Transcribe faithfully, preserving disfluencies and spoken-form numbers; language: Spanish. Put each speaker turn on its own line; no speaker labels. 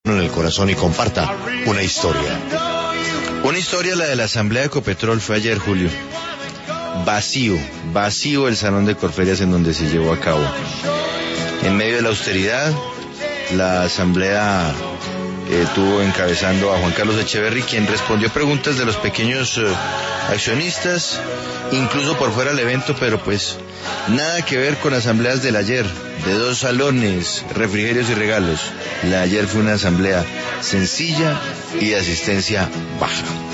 en el corazón y comparta una historia.
Una historia, la de la asamblea de Ecopetrol, fue ayer, Julio. Vacío, vacío el salón de Corferias en donde se llevó a cabo. En medio de la austeridad, la asamblea eh, tuvo encabezando a Juan Carlos Echeverry, quien respondió preguntas de los pequeños eh, accionistas, incluso por fuera del evento, pero pues nada que ver con asambleas del ayer, de dos salones, refrigerios y regalos. La de ayer fue una asamblea sencilla y de asistencia baja.